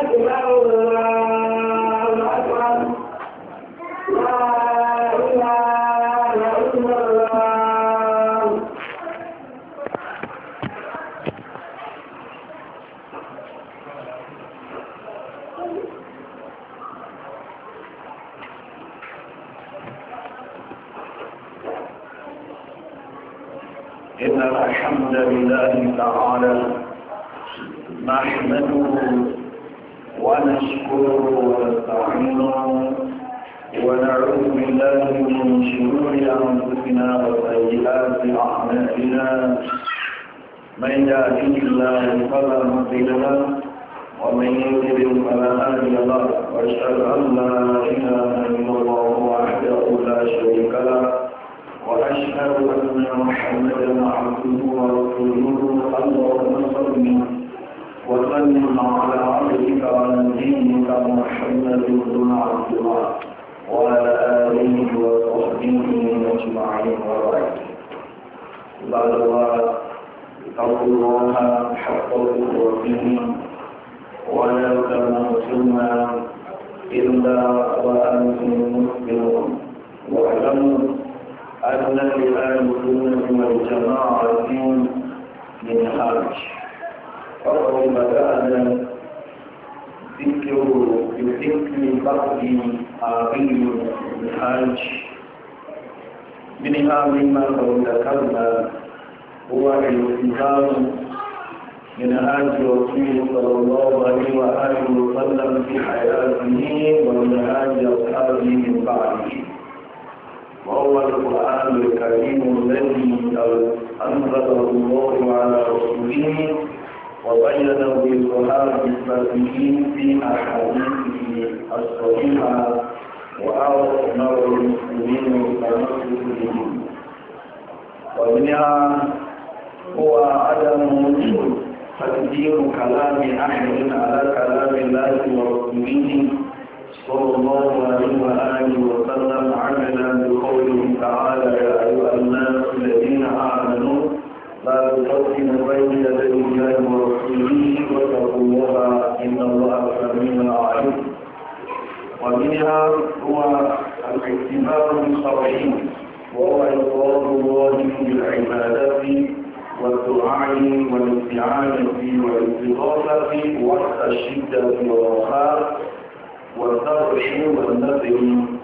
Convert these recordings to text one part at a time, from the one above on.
إن الحمد لله تعالى نحمده ونشكره ونستعينه ونعوذ بالله من شرور أنفسنا وسيئات أعمالنا من يهده الله فلا مضل له ومن يضلل فلا هادي له وأشهد أن لا إله إلا الله وحده لا شريك له وأشهد أن محمدا عبده ورسوله اللهم صل وسلم على عبدك ونبيك محمد بن عبد الله وعلى آله وصحبه أجمعين وبعد. بعد الله اتقوا الله حق تقاته ولا تموتن إلا وأنتم مسلمون واعلموا أن لأهل السنة والجماعة منهاج فقد بدأنا بذكر بعض آخر المنهاج منها مما قد ذكرنا هو الالتزام منهاج رسول صلى الله عليه وآله وسلم في حياته ومنهاج أصحابه من بعده، وهو القرآن الكريم الذي أنزله الله على رسوله وبينه لصحابته في أحاديثه الصحيحة وأمر المسلمين بالتمسك به. ومنها هو عدم تقديم كلام أحد على كلام الله ورسوله صلى الله عليه وآله وسلم عملا بقوله تعالى يا أيها الناس الذين آمنوا لا تقدموا بين يدي الله ورسوله واتقوا الله إن الله سميع عليم. ومنها هو الاعتبار الشرعي وهو إفراد الله بالعبادة والدعاء والاستعانة والاستغاثة وقت الشدة والرخاء والذبح والنذر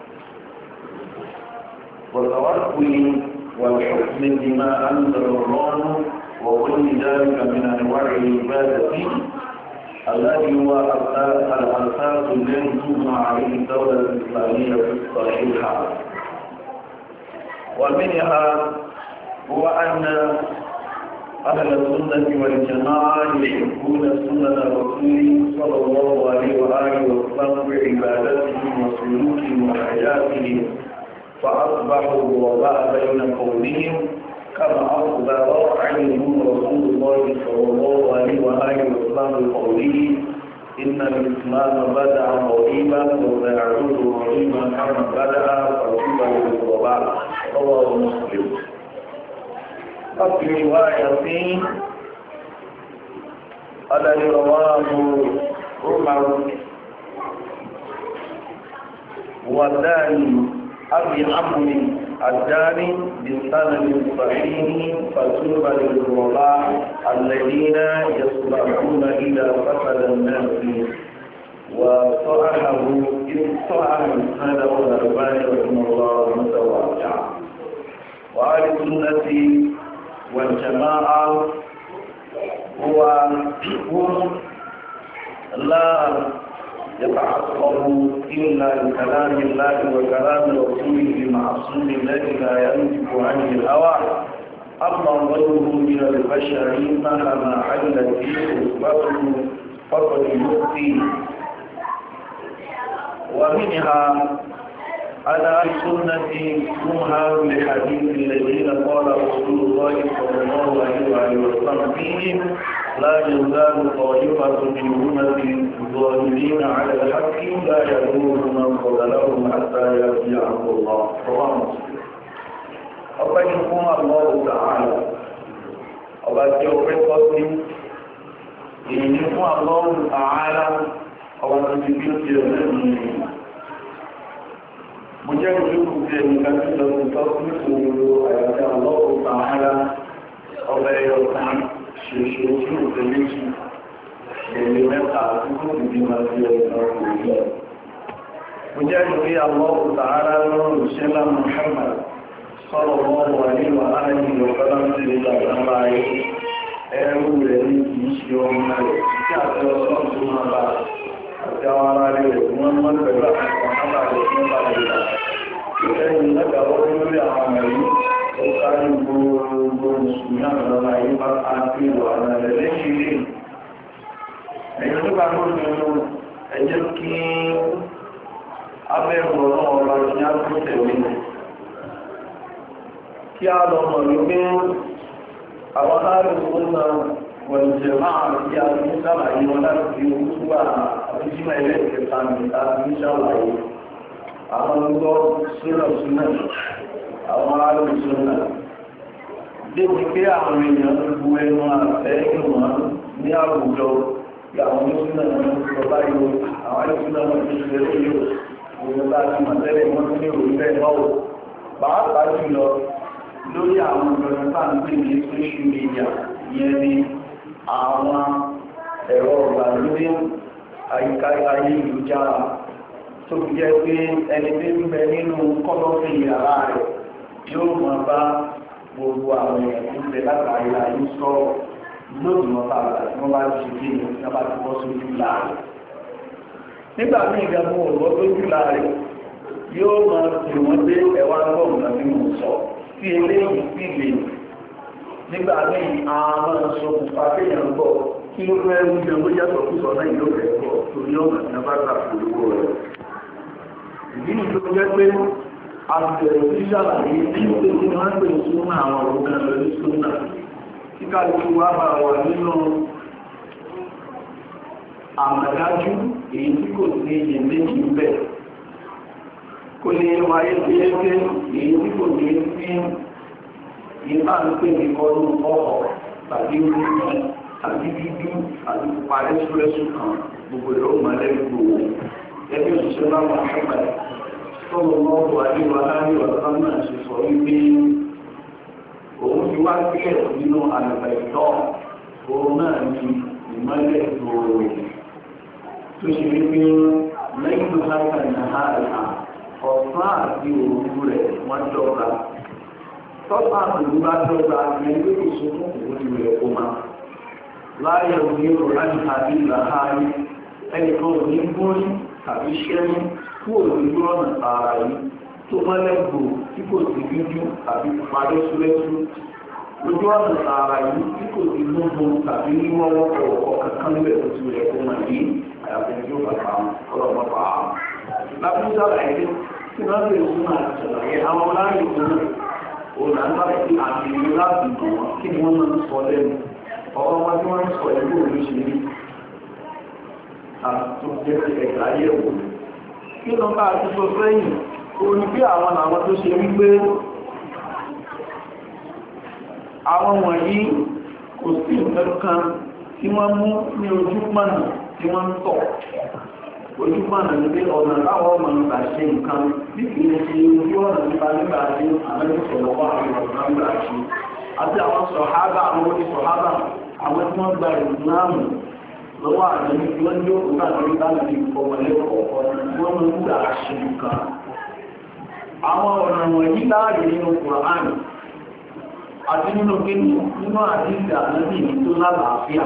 والتوكل والحكم بما أنزل الله وكل ذلك من أنواع العبادة الذي هو الأساس الذي تبنى عليه الدولة الإسلامية الصحيحة. ومنها هو أن أهل السنة والجماعة يحبون سنة الرسول صلى الله عليه وآله وسلم بعبادته وسلوكه وحياته، فأصبحوا غرباء بين قومهم كما أخبر عنهم رسول الله صلى الله عليه وآله وسلم بقوله إن الإسلام بدأ غريبا وسيعود غريبا كما بدأ فطوبى للغرباء. رواه مسلم. وفي رواية الذي رواه عمر والداني أبي عمرو الداني بسند صحيح فطوبى للغرباء الذين يصلحون إذا فسد الناس، وصححه هذا هو الألباني رحمه الله متواضعا. وأهل السنة والجماعة هم لا يتعصب إلا لكلام الله وكلام رسوله المعصوم الذي لا ينطق عن الهوى، أما غيره من البشر مهما علت فيه رتبته فقد يؤتي. ومنها على السنة منها لحديث الذين قال رسول الله صلى الله عليه وسلم فيهم لا يزال طائفة من أمتي ظاهرين على الحق لا يضرهم من قتلهم حتى يأتي أمر الله. رواه مسلم. أبيكم الله تعالى أبيكم الله تعالى ọwọ́ tó ti bí ó ti ọ̀rẹ́ mi mo jẹ́ ìlú bí ẹni kájú lọ sí tọ́kùn ìṣòro àyàjá ọlọ́pọ̀ tààrà ọba ẹyọ kan ṣoṣo tí ó tẹ méjì ẹ̀lẹ́ mẹ́ta tí kò sì bí máa fi ọ̀rọ̀ òní mo jẹ́ ìlú ọlọ́pọ̀ tààrà lọ́rùn ìṣẹ́lá Muhammad sọ́rọ̀ wọ́n wà nínú ààrẹ ìlọ́pẹ́lá sí ilẹ̀ àgbà ẹrù rẹ̀ ní kìí ṣe ọmọ rẹ̀ tí àti ọlọ́run tó máa bá àti àwọn ará rẹ̀ wọ́n mọ́ pẹ̀lú àwọn ọmọ rẹ̀ tí ó bá rẹ̀ rà. Lẹ́yìn lẹ́gbàwọ́ lórí àwọn ẹ̀rí ó kárí gbogbo mùsùlùmí àwọn ayé bá àti ìwà àwọn rẹ̀ lẹ́yìn ilé. Ẹ̀yìn tó bá gbọ́dọ̀ ẹ̀jẹ̀ kí abẹ́rù ọlọ́run ọba ní àkótẹ̀lé. Kí á lọ mọ̀ wípé àwọn aláàrùn náà wọ̀nyẹ̀ máa tí a ní ṣàlàyé wọn láti fi orúkúwà àbújímọ̀ ẹlẹ́ẹ̀kẹta ní láti ṣàlàyé àwọn ọgbọ́ súnà àwọn aláàrùn súnà débi pé àwọn èèyàn gbogbo ẹnu àfẹ́ ìwọ̀n ní àwùjọ bí àwọn súnà náà sọ báyìí àwọn súnà wọn ti ṣe lórí òun láti mọ̀tẹ́lẹ̀ wọn ní orílẹ̀ náà pàápàá jùlọ lórí àwọn ọ̀gbọ̀n tá ń pè ní social media yẹn ni àwọn ẹ̀rọ ìgbàlódé àyíká ayélujára tó fi jẹ́ pé ẹni tí ń bẹ nínú kọ́lọ́fì yàrá rẹ̀ yóò máa bá gbogbo àwọn èèyàn tó ń bẹ látàrí ayé sọ̀rọ̀ lóòdù wọn bá àgbà tí wọ́n bá ti ṣe kí ni wọ́n bá ti bọ́ sójú láàrin. nígbà míì gan mú òwò sójú láàrin yóò máa pè wọ́n dé ẹ̀wà gbọ́n náà nínú sọ sí eléyìí sí lè nígbà míì àwọn ìṣòkùnfà kéèyàn gbọ́ kí ló fẹ́ ń jẹun bó yàtọ̀ kú sọ náà yóò fẹ́ gbọ́ torí ọ̀nà tí wọ́n bá gbà polówó rẹ̀. ìdí ni tó jẹ́ pé àbẹ̀rẹ̀ sí ṣàlàyé tí ó pé kí wọ́n pè súnmọ́ àwọn ọ̀gá lórí súnmọ́ tí kálukú wá bá wà nínú àmàdájú èyí tí kò sí iye méjì bẹ́ẹ̀ kò lè wáyé pé èyí tí kò ní sí ìbá ń pè ní ọdún ọkọ̀ tàbí orí tàbí dúdú àti parí súrẹ́sù kan gbogbo ìlú mọ̀lẹ́gbò ẹgbẹ́ òṣìṣẹ́ láwọn àṣọ́gbà tọ́lọ̀ lọ́wọ́ àríwá láàrin ọ̀sán náà ṣe sọ wípé òun ti wá sílẹ̀ nínú àlùfẹ́ ìtọ́ òun náà ní ìmọ́lẹ̀ ìgbòho tó ṣe wípé lẹ́yìn tó sáà ní àhàrà ọ̀sán àti òru rẹ̀ wọ́n dọ́gba tọ́pá àtòlú bá dọ́gba ẹgbẹ́ ìṣòfò òun rẹ̀ kó máa láyé òní ọ̀rọ̀ láti tàbí ìlàhárí ẹnìkan ò ní gbórí tàbí ṣẹ́rí kúrò lójú ọ̀nà tààrà yìí tó mọ́lẹ́gbò tí kò sí dúdú tàbí parí súrẹ́sú lójú ọ̀nà tààrà yìí tí kò sí gbogbo tàbí níwọ́wọ́ ọ̀rọ̀ kankan níbẹ̀ tó ti rẹ̀ kó máa yí àyàfẹ́ tí ó bàbá ọlọ́mọ pa á. lábújá láìpẹ́ tí wọ́n lè fún àti ṣàlàyé àwọn láàyè òun òun àgbà tí àmì ìlú láti mọ̀ wọ́n kí ni wọ́n máa ń sọ lẹ́nu ọ̀rọ̀ wọn tí wọ́n ń sọ ìlú olóṣèlú àtúnjẹ́ ẹ̀gbà ayẹ̀wò kí lọ bá ti sọ sẹ́yìn orí bí àwọn àwọn tó ṣe wípé àwọn wọ̀nyí kò sí nǹkan tí wọ́n mú ní ojúpọ̀nà tí wọ́n ń tọ̀ ojúpọ̀nà ní pé ọ̀nà láwọn ọmọ ìgbà ṣe nǹkan bí kì í ṣe ojú ọ̀nà nípa nígbà tí àwọn ìṣọ̀rọ̀ wà ní ọ̀nà ìgbà ṣe àti àwọn sọ̀hábà àwọn oníṣọ̀hábà àwọn tí wọ́n gba ìsìláàmù lọ́wọ́ àjẹ́mí tí wọ́n ní òkú náà lórí bá lè fọwọ́lé ọ̀pọ̀ wọ́n mú gbà ṣe nǹkan. àwọn ọ̀nà wọ̀nyí láàrin nínú Kùránì àti nínú kíní nínú àdíṣì ànábì tó lálàáfíà.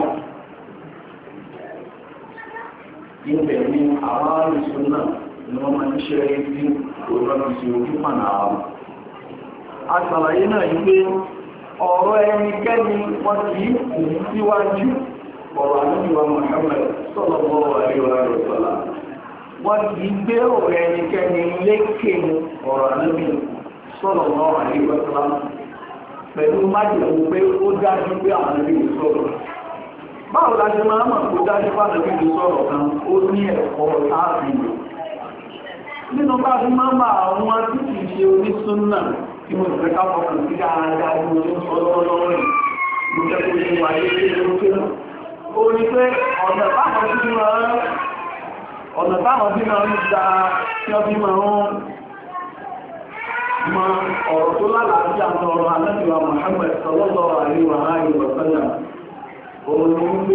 ibẹ̀ ni àwọn àrùsùn náà ni wọ́n máa ń ṣe é sí òrọ́bìsì ojú pàná àwọn. àṣàlàyé náà yí pé ọ̀rọ̀ ẹnikẹ́ni wọ́n kìí kù síwájú ọ̀rọ̀ àníwá Muhammad sallallahu alaihi wa sallam wọ́n kìí gbé ọ̀rọ̀ ẹnikẹ́ni lékè ọ̀rọ̀ àníwá sallallahu alaihi wa sallam pẹ̀lú májèlú pé ó dájú pé àwọn àníwá sọ̀rọ̀. báwo la ṣe máa mọ̀ kó dájú pé àwọn àníwá sọ̀rọ̀ kan ó ní ẹ̀kọ́ táàbì nínú bá fi máa bá àwọn tí kìí ṣe onísúnnà tí mo fẹ́ ká fọkàn sí dáadáa ní ojú ọlọ́lọ́rọ̀ rẹ̀ ló jẹ́ kó ní wáyé tí ó ké náà. ó ní pé ọ̀nà táwọn tí wọ́n ọ̀nà táwọn bí máa ń gba tí wọ́n bí máa ń mọ ọ̀rọ̀ tó lálàájá ọ̀rọ̀ Ànábì Muhammad sallallahu alaihi wa sallam òun ni wípé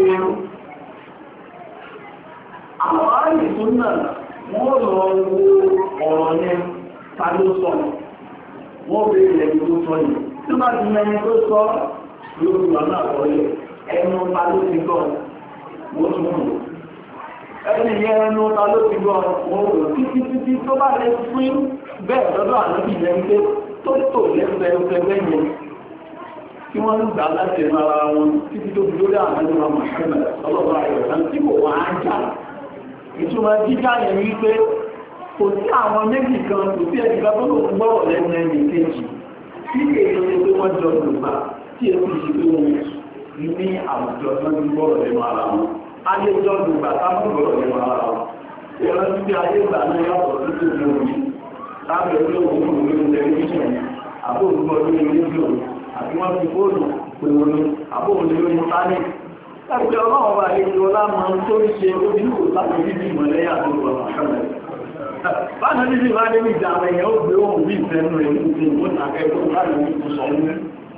àwọn ààrẹ tó náà wọ́n lọ wo ọ̀rọ̀ yẹn ta ló sọ wọ́n bèèrè ẹni tó sọ yìí tí wọ́n bá ti mẹ́ni tó sọ lórí wà náà kọ́lé ẹnu ta ló ti gbọ́ wọ́n tún mú ẹni yẹn ẹnu ta ló ti gbọ́ wọ́n rò títí tó bá lè fún bẹ́ẹ̀ lọ́dọ̀ Ànábì yẹn pé tó tò lẹ́sẹ̀ lẹ́yìn tí wọ́n ń gbà láti ẹnu ara wọn títí tó fi lórí Ànábì Muhammad sallallahu alaihi wasallam tí kò wá ń jà ìtumọ̀ jíjà yẹn wípé kò sí àwọn méjì kan kò sí ẹnìkan tó lò ń gbọ́rọ̀ lẹ́nu ẹni kejì tí èso ṣe pé wọ́n jọ lùgbà tí èso ṣe pé wọ́n ní àwùjọ tó ń gbọ́rọ̀ lẹ́nu ara wọn ayé jọ lùgbà táwọn gbọ́rọ̀ lẹ́nu ara wọn ìran tí ayé gbà náà yàtọ̀ tó tó ní omi lábẹ́ orí òun lórí tẹlifíṣàn àbóòrùn lórí rédíò àti wọ́n fi fóònù pè wọ́n àbóòrùn lórí sáré láti ọlọ́run bá lè lọ lámọ́ tó ń ṣe ojúkò láti bíbí ìmọ̀lẹ́yà tó lọ àṣọ́lẹ̀. Báná bíbí máa dé ní ìjà àwọn èèyàn ó gbé ohun bí ìfẹ́nu rẹ̀ ní ti ìwọ̀n àkẹ́kọ̀ọ́ láti ní ìtúsọ ní.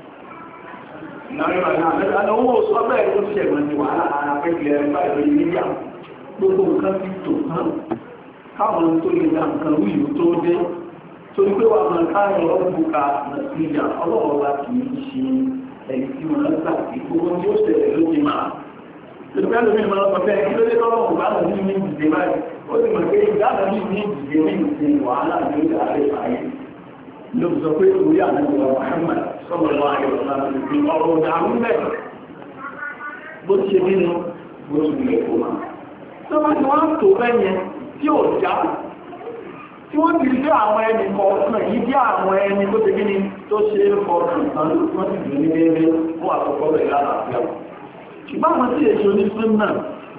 Ìnáwó àti owó sọ́bẹ̀ tó ṣẹ̀gbọ́n ti wà láàárín akẹ́kẹ̀ẹ́ rẹ̀ báyìí lórí níyà. Gbogbo nǹkan ti tò hàn. Káwọn tó lè dá nǹkan wí ìlú tó dé. Torí pé wà máa káàrin ọ̀bùkà nàìjíríà ọlọ́wọ́ wa kì í ṣe ẹ̀yí tí wọ́n ń gbà tí gbogbo tí ó ṣẹlẹ̀ ló ti máa. Ìgbà lómi ìmọ̀ ọ̀pọ̀ fẹ́ kí ló dé tọ́lọ̀ ọ̀gbà náà ní ìdíje báyìí. Ó sì mọ̀ pé ìgbà náà ní ìdíje ní ìdíje wàhálà ní ìdá rẹ̀ báyìí. Ló sọ pé orí àdúgbò Muhammad sallallahu alaihi wasallam ti ọ̀rọ̀ ọ̀dàrú bẹ́ẹ̀. Bó ti ṣe nínú bó ti lè kó máa. Tó bá ti wọ́n tó bẹ́ẹ̀ yẹn tí ò já tí wọ́n ti rí àwọn ẹni kọ̀ọ̀kan yìí bí àwọn ẹni tó ti gíní tó ṣe é fọ́ọ̀kan tán wọ́n ti dùn ní déédé fún àkọ́kọ́ rẹ̀ lálàáfíà. Ṣùgbọ́n àwọn tí èṣò ní fún náà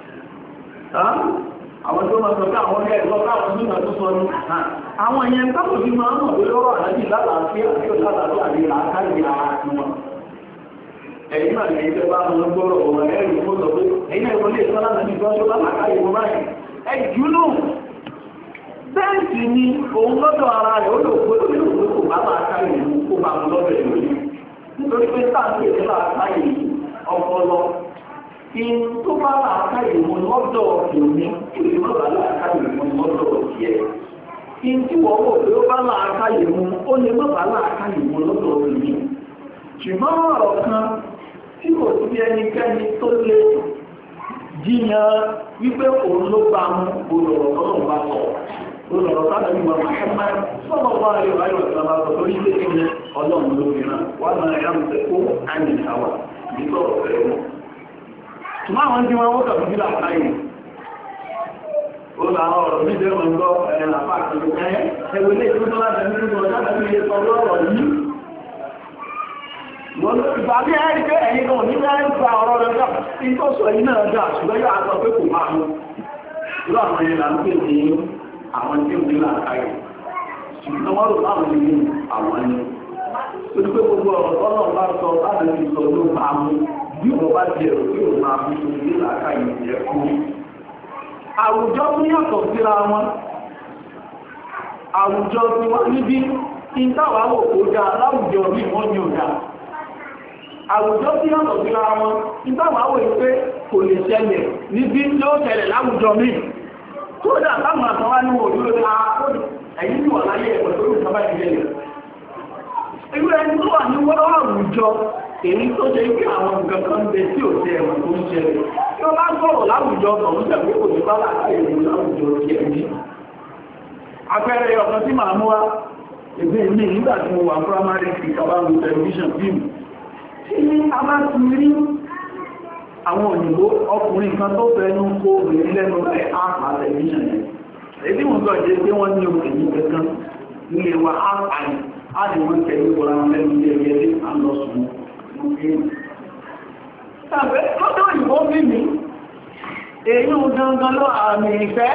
àwọn tó máa sọ pé àwọn ọ̀rẹ́ ẹ̀gbọ́n káwọn nínú tó sọ ní àwọn ìyẹn kápò tí máa ń mọ̀ pé lọ́rọ̀ àdájì lálàáfíà tí ó lálàáfíà ní làákàrí ara tí wọn. Ẹ̀yìn náà ní ẹgbẹ́ bá wọn gbọ́rọ̀ ọ̀rọ̀ ẹ̀rù kó sọ pé ẹ̀yìn náà ìwọlé ìsọ́lá náà ní ìgbọ́n tó lálàákàrí wọn báyìí. Ẹ̀jú náà bẹ́ẹ̀sì ni òun lọ́dọ̀ ara rẹ̀ ó lò pé ó lè wò kò bá máa ká ìlú kó bá mú lọ́dọ̀ ìlú yìí nítorí pé táàkì èdè máa ká ìlú ọpọlọ in tó bá máa ká ìlú lọ́dọ̀ ìlú ìlú má bá máa ká ìlú lọ́dọ̀ ìyẹ in tí wọ́n wò pé ó bá máa ká ìlú ó lè má bá máa ká ìlú lọ́dọ̀ ìlú ṣùgbọ́n ọ̀rọ̀ kan tí kò sí ẹnikẹ́ni tó lè jiyàn wípé òun ló bá mú olùrọ̀ bá sọ olùrọ̀ sáàdà ní wọn Muhammad sọ́lọ̀ wá ayọ̀ ayọ̀ ìsànlá tó rí pé ní ọlọ́run ló fi náà wà náà yà ń tẹ́ kó àmì ìhàwà ní sọ̀rọ̀ fẹ́ wọn. Tùmọ̀ àwọn tí wọ́n kà fún àkáyè ó là àwọn ọ̀rọ̀ bí ìdẹ́wọ̀n ń gbọ́ ẹ̀rìn àpá àkàlù ẹ̀wẹ̀ lè tó lọ́la tẹ̀lé nínú ọjọ́ àti ilé sọ lọ́rọ̀ yìí. Ìgbà bí ẹ̀rí pé ẹ̀yin náà ní bẹ́ẹ̀ ń gba ọ̀rọ̀ rẹ̀ gbà tí tó sọ yìí náà dà ṣùgbọ́n yóò àgbà pé kò máa mú. Irú àwọn yẹn là ń pè ní àwọn tí ó ní làákàyè. Ṣùgbọ́n wọ́n rò láwọn ní àwọn ni. Ó ti pé gbogbo ọ̀rọ̀ tọ́lọ̀ bá sọ láti fi sọ ló máa mú. Bí wọ́n bá ti ẹ̀rọ tí ò máa mú ní làákàyè jẹ́ fún. Àwùjọ tún yàtọ̀ síra wọn. Àwùjọ tí wọ́n níbi ìtawà wò kó dá láwùjọ bí wọ́n ní òdá. Àwùjọ tí yàtọ̀ síra wọn ìtawà wò pé kò lè ṣẹlẹ̀ níbi tí ó ṣẹlẹ̀ láwùjọ míì. Kódà táwọn àtàwà ní òdúró ní ẹ̀yìn tí wà láyé ẹ̀pọ̀ tó rùn sábà ìjẹ́lẹ̀. Irú ẹni tó wà ní wọ́n àwùjọ èyí tó ṣe kí àwọn nǹkan kan bẹ tí ò ṣe ẹ̀wọ̀n tó ń ṣẹlẹ̀. Tí wọ́n bá sọ̀rọ̀ láwùjọ tọ̀hún tẹ̀wé kò ní bá láàárín ìlú láwùjọ ti ẹ̀mí. Àpẹẹrẹ ọ̀kan tí màá mú wá, èdè ní nígbà tí mo wà primary school kàbáwò television film. Tí a bá ti rí àwọn òyìnbó ọkùnrin kan tó fẹ́nu kó obìnrin lẹ́nu rẹ̀ ápà television yẹn. Èdè wọn gbọ́ jẹ́ pé wọ́n ní obìnrin kankan nílé wa ápà yìí, á lè wọ́n tẹ̀lé ìwọ̀ra wọn lẹ́nu ilé ẹgbẹ́ àlọ́sùn. Tàbí lọ́dọ̀ òyìnbó bí mi, èyí ò gangan lọ àmì ìfẹ́.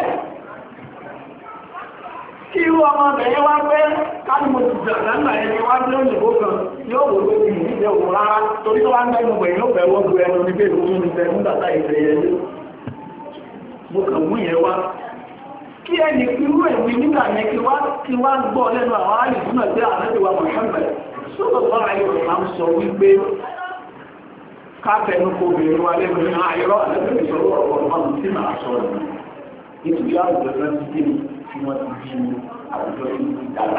Kí irú ọmọbìnrin wá pé káàkiri mo ti jẹ̀ lẹ́gbà ẹni wá ní òyìnbó kan yóò wò ló ti ìdíje òun rárá torí tó wá ń gbẹ́nu gbẹ̀yìn ó bẹ̀wọ́ gbé ẹnu ní pé ìlú ní bẹ̀rù nígbàtà ìfẹ́ yẹn lé. Mo kàn mú yẹn wá kí ẹni irú èmi nígbà yẹn kí wá gbọ́ lẹ́nu àwọn àìsùn náà tí ànábì wa Muhammad sallallahu alaihi wasallam sọ wípé káfẹ́nu kò bèèrè wa lẹ́nu ní àìrọ́ àlẹ́bẹ̀rẹ̀ ìṣòro ọ̀pọ̀ tí máa sọ rẹ̀ nítorí àwùjọ náà ti dé tí wọ́n ti bí àwùjọ ìdàgbà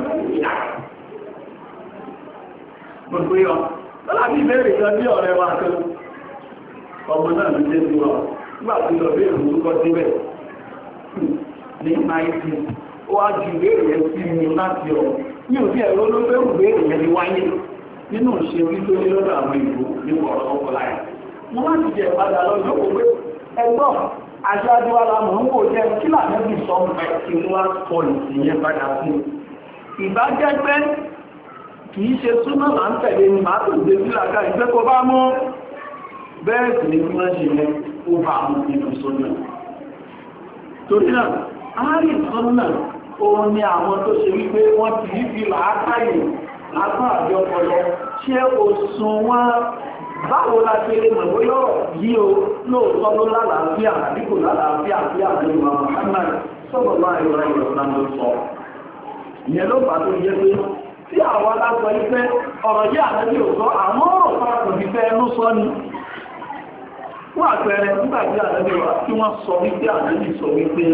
gbogbo yọ láti ìbéèrè kan bí ọ̀rẹ́ wa kan ọmọ náà ló dé sí wa nígbà tí lọ bí èrò orúkọ síbẹ̀ ní 19 ó wá ju ìbéèrè yẹn sí mi láti ọ̀ ní òfin ẹ̀rọ ló fẹ́ ìbéèrè yẹn ni wáyé nínú ìṣe wípé ní lọ́dọ̀ àwọn ìlú ní ọ̀rọ̀ ọkọ̀ láyé wọ́n wá ti jẹ ìpadà lọ́jọ́ kò pé ẹgbọ́n aṣáájú wa la mọ̀ ń wò jẹ́ kí lànàbì sọ pẹ̀ kí wọ́n sọ ìsìnyẹn padà fún ìbájẹ́ pé kì í ṣe súnmọ́ là ń tẹ̀lé ni màá tó gbé sí làkà ìgbẹ́ kó bá mú bẹ́ẹ̀ sì ni kí wọ́n ṣe yẹn ó bá mú nínú sọ́nà torí náà àárín ìsọ́nà òun ni àwọn tó ṣe wípé wọ́n ti rí fi làákàyè lásán àbí ọpọlọ ṣé òsùn wọn báwo la ṣe lè mọ̀ bóyá yí o lóòótọ́ ló lálàáfíà àbí kò lálàáfíà sí àwọn ìwà Muhammad sallallahu alaihi wasallam ló sọ ìyẹn ló bá tó yẹ pé tí àwọn aláṣọ ìfẹ́ ọ̀rọ̀ yí àtẹ́bí ò sọ àwọn ọ̀rọ̀ sárakùn fi fẹ́ ẹnu sọ ni wọ́n àpẹẹrẹ nígbàtí àtẹ́bí wà tí wọ́n sọ wípé àtẹ́bí sọ wípé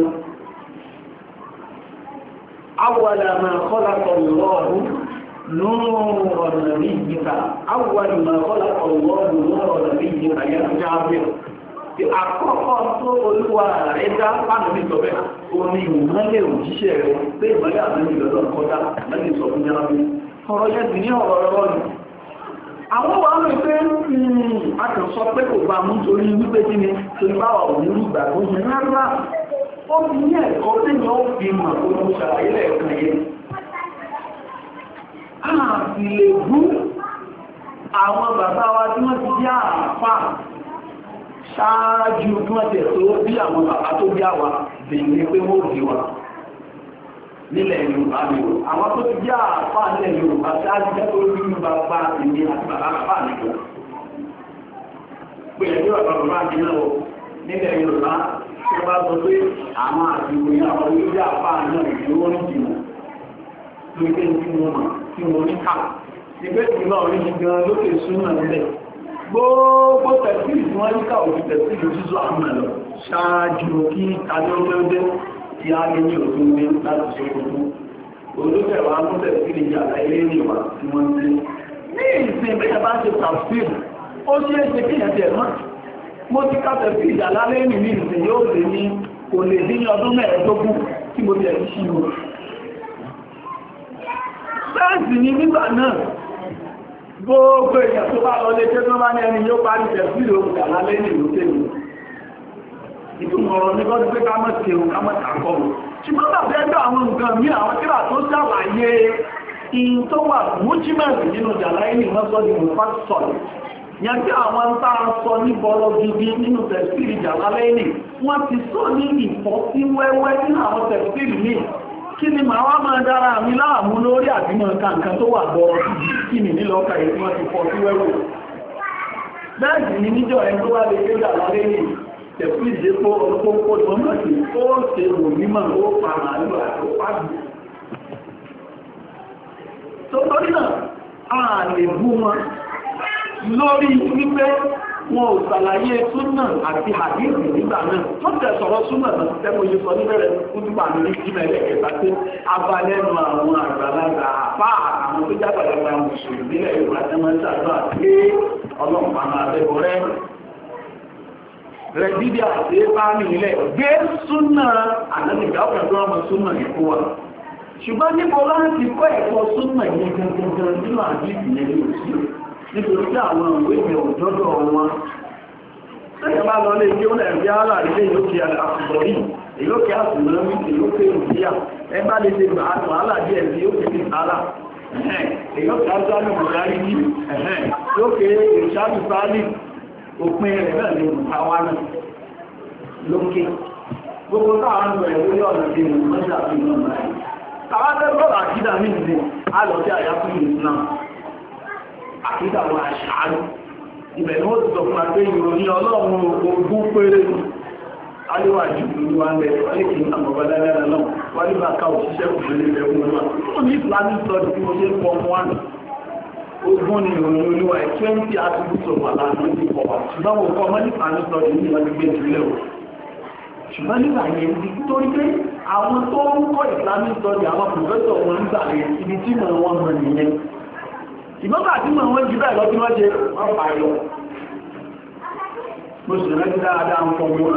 awwala ma khalaqa Allahu نور نبيك أول ما خلق الله نور نبيك يا جابر àkọ́kọ́ tó olúwa rẹ̀ dá pàdé ní sọ́bẹ̀ oní ìmọ́lẹ̀ òjíṣẹ́ rẹ̀ pé ìmọ́lẹ̀ àmì lọ́dọ̀ kọjá lẹ́yìn sọ fún yára bí ọ̀rọ̀ yẹ́ ti ní ọ̀rọ̀ ọ̀rọ̀ ni àwọn wà ń pé a kàn sọ pé kò bá mú torí wípé kí ni torí bá wà òun rúgbà tó yẹ rárá ó fi ní ẹ̀kọ́ tẹ́yìn ó fi mọ̀ tó mú ṣàlàyé lẹ́ẹ̀kan yẹn ààfì lè bú àwọn bàbá wa tí wọ́n ti jẹ́ àpá ṣáájú tí wọ́n tẹ̀ tó bí àwọn bàbá tó bí àwà bèèrè pé wọ́n bí wa nílẹ̀ Yorùbá ni o àwọn tó ti jẹ́ àpá nílẹ̀ Yorùbá ṣáájú jẹ́ tó rí ní bàbá ìní àti bàbá bàbá nìkan pé ẹjọ́ bàbá mi náà nílẹ̀ Yorùbá tó bá sọ pé àwọn àti ìròyìn àwọn olóòjẹ́ àpá náà ìlú orí jìnnà lórí tí wọ́n mọ̀ tí wọ́n ní ká ìgbé ìgbà orí gan lókè súnmọ̀ nílẹ̀ gbogbo tẹ̀sílì tí wọ́n ní ká òfin tẹ̀sílì jíjọ àmà lọ ṣáájú kí adéọ́gbẹ́ọ́dẹ́ tí a lè ní òfin ní láti ṣe gbogbo olókẹ̀wà mú tẹ̀sílì yàrá ilé níwà tí wọ́n ti ní ìsìn bẹ́ẹ̀ bá ṣe tàfíìl ó ṣe é ṣe kí ẹ̀ tẹ̀ mọ́ mo ti ká tẹ̀sílì yàrá lẹ́yìn ní ìsìn yóò lè ní kò lè dín ọdún mẹ́ẹ̀ẹ́dógún tí mo ti ẹ̀ ṣí wọn sáàsì ní nígbà náà gbogbo èèyàn tó bá lọlé tẹ́ tó bá ní ẹni yóò parí tẹ̀sílò ìdàlá lẹ́yìn ìlú tẹ́lú ìtumọ̀rọ̀ ní gọ́dún pé ká mọ́ sí ẹ̀hùn ká mọ́ tàkọ́rù ṣùgbọ́n tàbí ẹgbẹ́ àwọn nǹkan mí àwọn tíra tó ṣàlàyé in tó wà mújímẹ̀sì nínú jàláìní mọ́sọ́dì mufasọ̀lì yẹn tí àwọn ń tàà sọ ní bọ́lọ̀ gidi nínú tẹ̀sílì jàláìní wọ́n ti sọ ní ìfọ́sí wẹ́wẹ́ nínú àwọn tẹ̀sílì míì kí ni màá wá máa dára mi láàmú lórí àbímọ̀ kankan tó wà bọ̀rọ̀ kí ni nílọ́ọ̀kà èyí wọ́n ti fọ́ sí wẹ́wẹ́ bẹ́ẹ̀sì ni níjọ́ ẹ̀ tó wá lè gbé dàlá lẹ́yìn tẹ̀fú ìdépò olókòókò lọ́mọ̀tí ó ṣe wò mímọ̀ ó pa màálù àti pàdù tó lórí náà a lè bú wọn lórí wípé wọn ò ṣàlàyé súnà àti àdíìsì nígbà náà wọ́n tẹ̀ sọ̀rọ̀ súnà àti tẹ́kọ̀ọ́ yìí sọ níbẹ̀rẹ̀ fúdúbà ní ìjímẹ̀ ẹ̀kẹta pé abalẹ́nu àwọn àgbàlagbà àpá àwọn tó jágbàlagbà mùsùlùmí nílẹ̀ Yorùbá tẹ́ máa ń ṣàdúrà pé ọlọ́pàá máa bẹ̀bọ̀ rẹ̀ dídí àti ipá nílẹ̀ gbé súnà àdánìgbà ọ̀pẹ̀lú ọmọ súnà ìkó wa ṣùgbọ́n níbo láti kọ́ ẹ̀kọ́ súnà yẹn gangan nínú àdíìsì yẹn ní òsì nítorí tí àwọn òwe ìwé òjọ́dọ̀ wọn tẹ́yẹ bá lọ lé kí ó lẹ́ẹ̀bí ààlà ilé ìlókè àṣùgbọ̀rí ìlókè àṣùgbọ̀rí ìlókè ìrìnlẹ́yà ẹgbá lè ṣe gbà àtọ̀ ààlà díẹ̀ tí ó kèé ààlà ìlókè àṣùgbọ̀rí ìrìnlẹ́yà ní lókè ìṣàbí sáálì òpin rẹ̀ náà ní àwọn náà lókè gbogbo táwọn ń bẹ̀rẹ̀ lórí ọ̀nà tí mo mọ́jà fi náà báyìí tàwọn tẹ́gbọ́n àkídà ní ìdí àlọ́sí àyàfún ìsìnà àkídà wọn àṣàárù ibẹ̀ ni ó ti sọ fún àpé ìròyìn ọlọ́run ogún péré aliwa ju olúwa ń bẹ wálé kì í nà mọ̀bá dáadáa náà wálé bá ká òṣìṣẹ́ òṣèlú ilẹ̀ fún olúwa ó ní islamic study tí mo ṣe ń pọ̀ wọn ogún ni ìròyìn olúwa 20 attributes of Allah ló ti pọ̀ wá ṣùgbọ́n mo kọ́ mọ́lì islamic study ní ìwọ́n ti gbé ìpínlẹ̀ o ṣùgbọ́n nígbà yẹn ti torí pé àwọn tó ń kọ́ islamic study àwọn professor wọn ń gbà yẹn ibi tí mọ̀ wọn mọ̀ nìyẹn ìgbọ́gbà tí mọ̀ wọn jù bẹ́ẹ̀ lọ tí wọ́n ṣe wọ́n fà yọ mo sì rántí dáadáa ń fọ́ mọ́